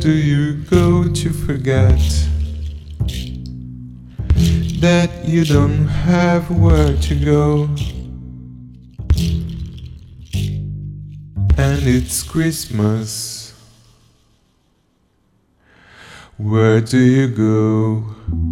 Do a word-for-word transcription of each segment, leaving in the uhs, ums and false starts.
do you go to forget that you don't have where to go? And it's Christmas. Where do you go?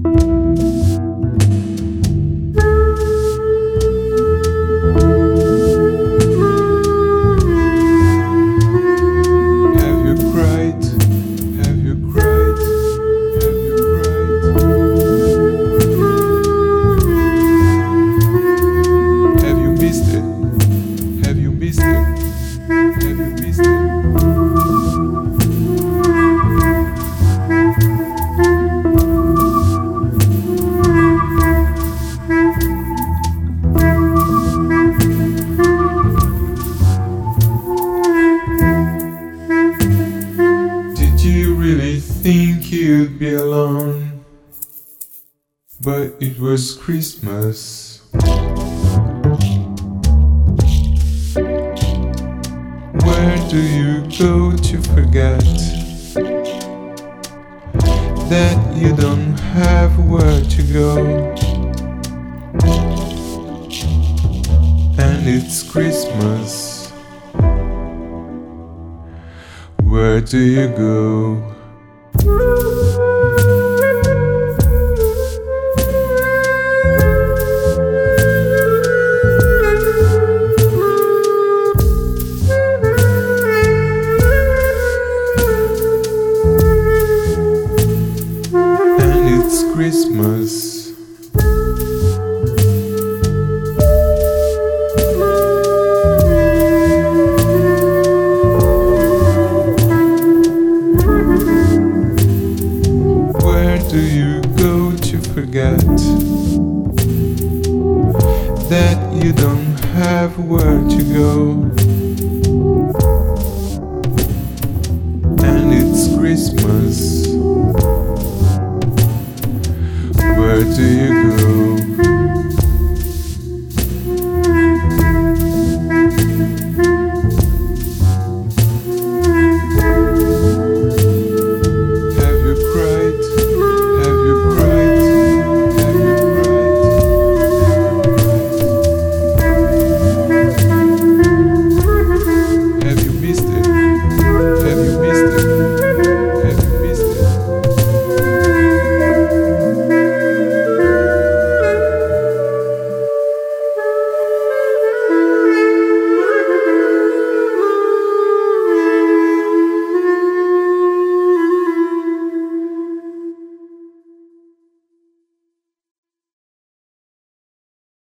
Think you'd be alone, but it was Christmas. Where do you go to forget that you don't have where to go? And it's Christmas. Where do you go? And it's Christmas. Do you go to forget that you don't have where to go? And it's Christmas. Where do you go?